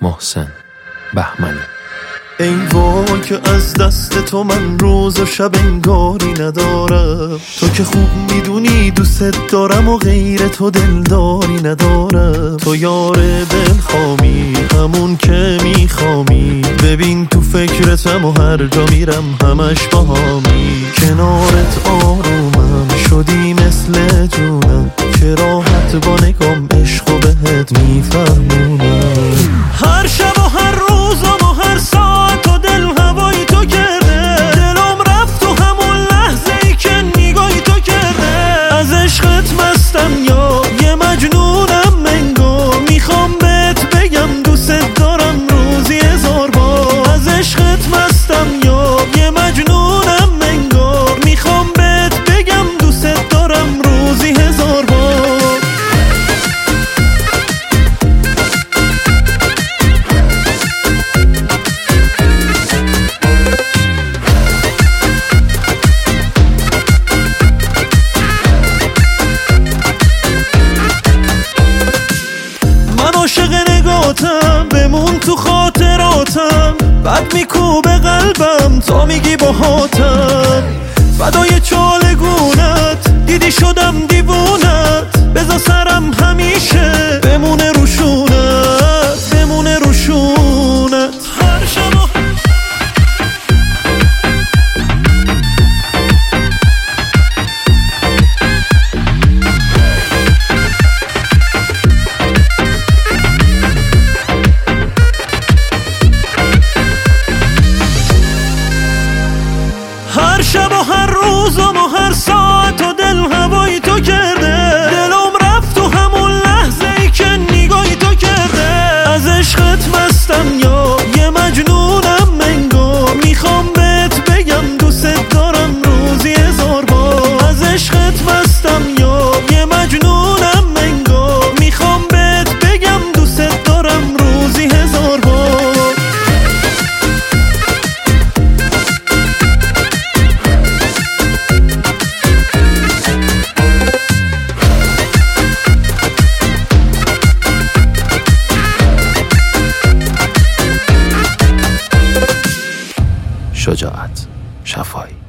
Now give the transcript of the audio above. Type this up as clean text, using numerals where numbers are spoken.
محسن بهمنی. ای وای که از دست تو من روز و شب انگاری ندارم، تو که خوب میدونی دوست دارم و غیر تو دلداری ندارم. تو یار دلخوامی همون که میخوامی، ببین تو فکرتم و هر جا میرم همش باهامی. کنارت آرومم شدی مثل جونم، که راحت با نگام عشقو بهت میفهمونم. هر شب و هر روزم و هر ساعت و دل هوای تو کرده، دلم رفت تو همون لحظه ای که نگاهی تو کرده. از عشقت مستم یا یه مجنونم منگو، میخوام بهت بگم دوست دارم روزی 1000 بار. از عشقت مستم یا یه مجنونم منگو، میخوام بهت بگم دوست دارم روزی 1000 بار. عاشق نگاتم بمون تو خاطراتم، بد میکوبه قلبم تا میگی باهاتم. فدای چالگونت دیدی شدم دیوونت، بذار سرم همیشه بمونه روشونت، بمونه روشونت. هر شب هر شب و هر روزم و هر ساعت و دل هوای تو کرده، دلم رفت تو همون لحظه ای که نگاهی تو کرده. از عشقت مستم یا یه مجنونم منگو، میخوام بهت بگم دوست دارم روزی 1000 بار. از عشقت مستم یا یه مجنونم منگو، میخوام بهت بگم دوست دارم روزی 1000 بار. شجاعت شفایی.